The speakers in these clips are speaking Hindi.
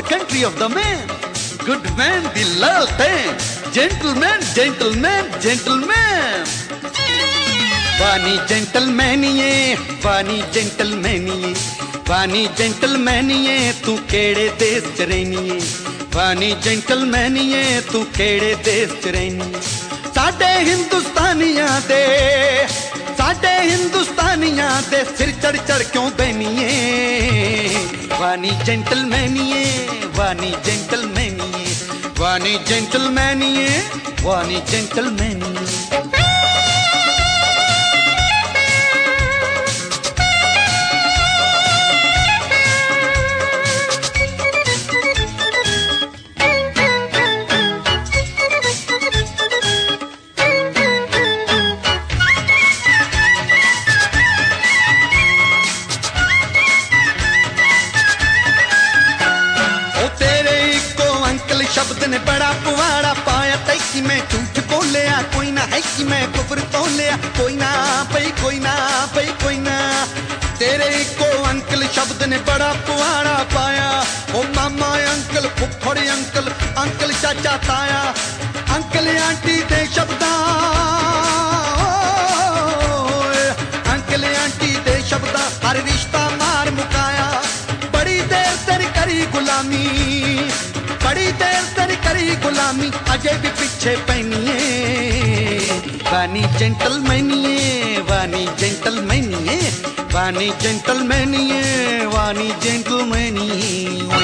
the country of the man. Good man, the Laltan. Gentleman, gentleman, gentleman. वानी जेंटलमैनिए, वानी जेंटलमैनिए, वानी जेंटलमैनिए, तू केड़े देश च रैनिए, वानी जेंटलमैनिए, तू केड़े देश च रैनिए। साडे हिंदुस्तानियां दे सिर चढ़ चढ़ क्यों बहनिए, वानी जेंटलमैनिए, वानी जेंटलमैनिए, वानी जेंटलमैनिए, वानी जेंटलमैनिए। शब्द ने बड़ा पुआड़ा पाया तैकी मैं झूठ बोलिया, कोई ना है कि मैं कुफर तोलिया, कोई ना पई कोई ना पई कोई ना। तेरे को अंकल शब्द ने बड़ा पुआड़ा पाया, ओ मामा अंकल फुफड़ अंकल अंकल चाचा ताया, अंकल आंटी दे शब्दा, अंकल आंटी दे शब्दा हर रिश्ता मार मुकाया। बड़ी देर तेरी करी गुलामी, बड़ी देर तेरी करी गुलामी, अजय भी पीछे पहनिए, वानी जेंटलमैनिए, वानी जेंटलमैनिए, वानी जेंटलमैनिए, वानी जेंटलमैनिए।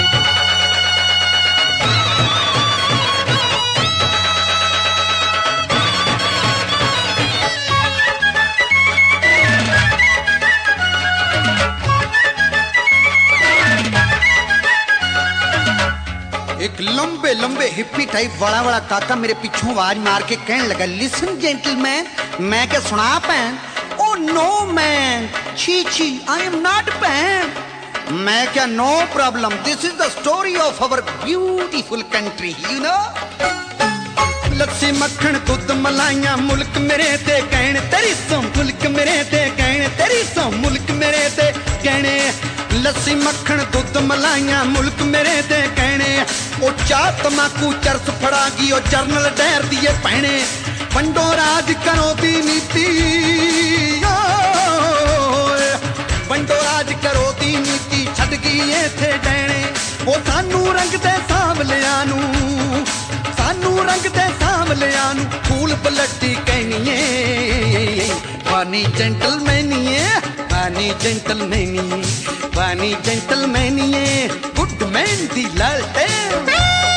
एक लंबे लंबे हिप्पी टाइप बड़ा बड़ा काका मेरे पीछों आवाज मार के कहने लगा, लिसन जेंटलमैन। मैं क्या सुना पैन? ओ नो मैन, छी छी, आई एम नॉट पैन। मैं क्या no problem, this is the story of our beautiful country, you know. Lassi मक्खन दूध मलाइयां मुल्क मेरे ते कहने तेरी सो, मुल्क मेरे ते कहने तेरी सो, मुल्क मेरे ते कहने। लस्सी मक्खन दूध मलाइयां मुल्क मेरे ते कहने, ओ चाह तमाकू चरस फड़ागी ओ जरनल डैर दिए पहने। वंडो राज करो दी नीति, वंडो राज करो दी नीति छड़ गई इत्थे डैने। ओ सानू रंग दे सांवलियां नू, सानू रंग दे सांवलियां नू फूल पलटी कहनिए, वानी जेंटलमैनिए, वानी जेंटलमैनिए, वानी जेंटलमैनिए, गुड मैन दी लालटेन।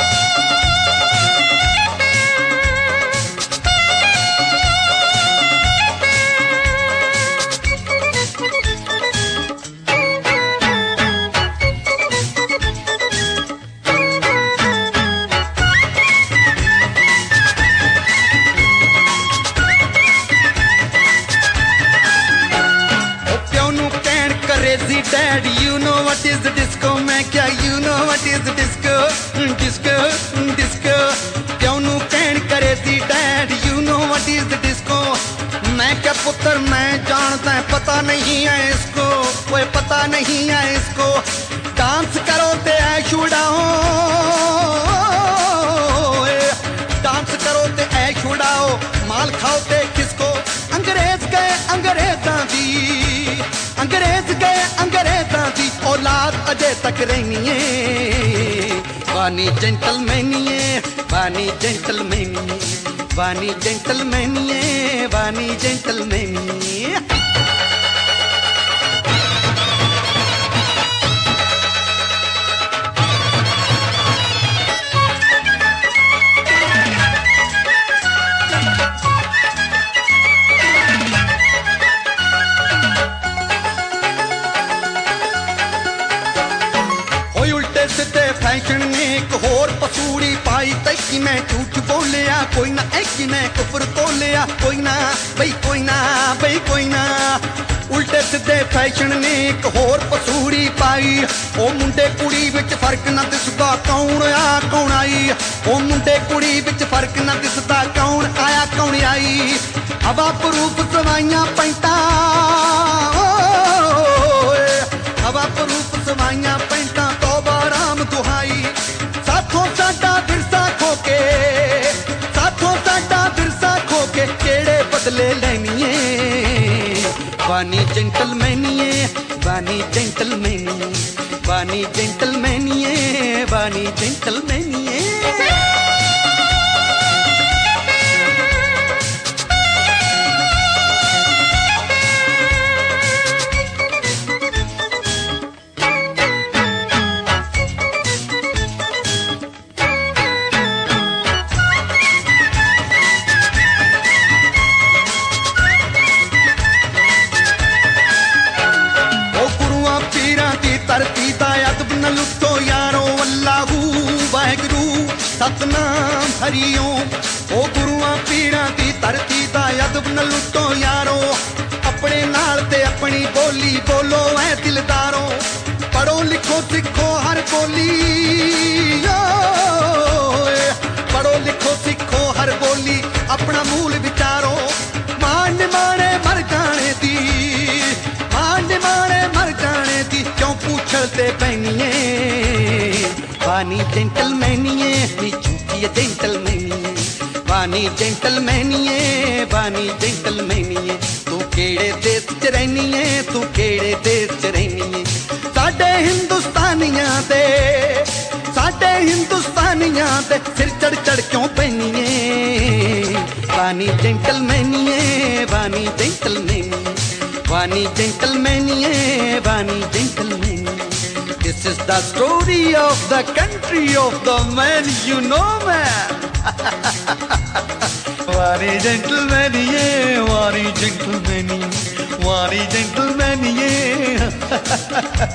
Dad, you know what is the disco? मैं क्या you know what is the disco? Disco, disco. क्यों नू कहन करे सी Dad, you know what is the disco? मैं क्या पुत्र मैं जानता है, पता नहीं है इसको, कोई पता नहीं है इसको। डांस करो ते ऐश उड़ाओ, डांस करो ते ऐश उड़ाओ, माल खाओ ते किसको। अंग्रेज गए अंग्रेजां दी, अंग्रेज गए अंग्रेजां दी औलाद अजय तक रहनिए, वानी जेंटलमैनिए, वानी जेंटलमैनिए, वानी जेंटलमैनिए, वानी जेंटलमैनिए। फैशन ने एक होर पसूड़ी पाई तैकी मैं झूठ बोलिया, कोई ना ऐकी मैं कुफर तोलिया, कोई ना बई कोई ना बई कोई ना। उल्टे सीधे फैशन ने एक होर पसूड़ी पाई, ओ मुंडे कुड़ी विच फर्क ना दिसदा कौन आ कौन आई, ओ मुंडे कुड़ी विच फर्क ना दिसदा कौन आया कौन आई। हवा प्रूफ सवाइयां पैंटा, हवा प्रूफ सवाइयां पैंटा, तौबा राम दुहाई। बानी जेंटलमैनिए बानी जेंटलमैनिए बानी जेंटलमैनिए बानी जेंटलमैनिए धरती दा अदब न लुटो यारो अल्लाहू वाहिगुरू सतनाम हरिओम ओ गुरुआं पीरां दी धरती दा अदब न लुटो यारो अपने नाल ते अपनी बोली बोलो ऐ दिलदारो पढ़ो लिखो सिखो हर बोली पढ़ो लिखो सिखो हर बोली अपना मूल विचारो मान मारे मर जाने दी मान मारे मर जाने दी क्यों पूछते पैनिए बानी जेंटलमैनिए नी झूठी जेंटलमैनिए बानी जेंटलमैनिए बानी जेंटलमैनिए तू केड़े देश च रहनीए तू केड़े देश च रहनीए साडे हिंदुस्तानियां दे सिर चढ़ चढ़ क्यों पैनिए बानी जेंटलमैनिए बानी जेंटलमैनिए बानी जेंटलमैनिए बानी जेंटलमैनिए This is the story of the country of the man you know man Wari gentlemanie wari gentlemanie wari gentlemanie